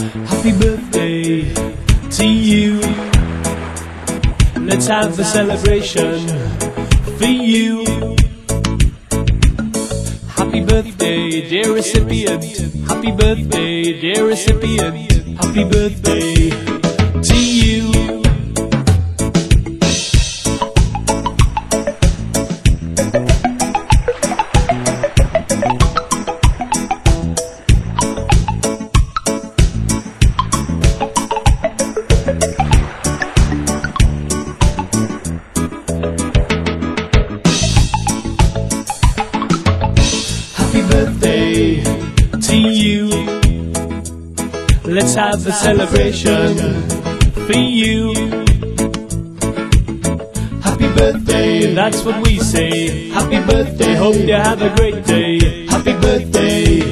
Happy birthday to you. Let's have a celebration for you. Happy birthday, dear recipient. Happy birthday, dear recipient. Happy birthday to you. Happy birthday to you. Let's have a celebration for you. Happy birthday, that's what we say. Happy birthday, hope you have a great day. Happy birthday